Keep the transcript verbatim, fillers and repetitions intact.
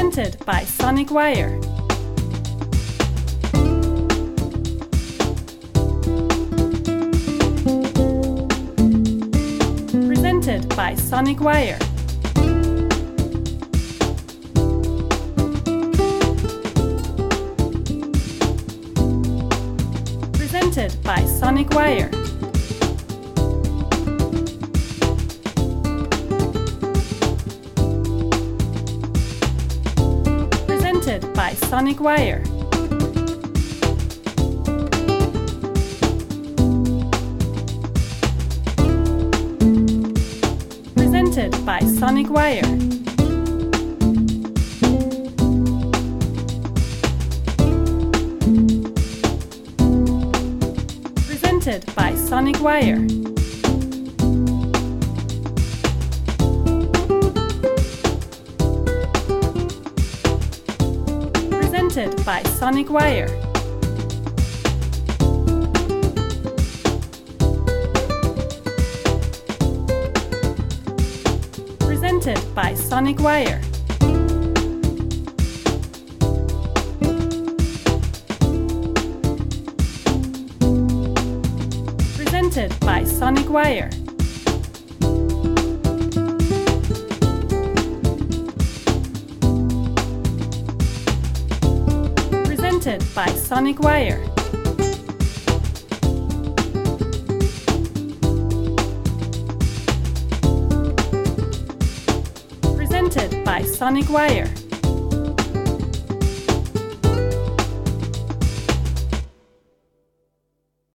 Presented by Sonic Wire. Presented by Sonic Wire. Presented by Sonic Wire. Presented by Sonic Wire. Presented by Sonic Wire. Presented by Sonic Wire. Presented by Sonic Wire. Presented by Sonic Wire. Presented by Sonic Wire. Presented by Sonic Wire. Presented by Sonic Wire.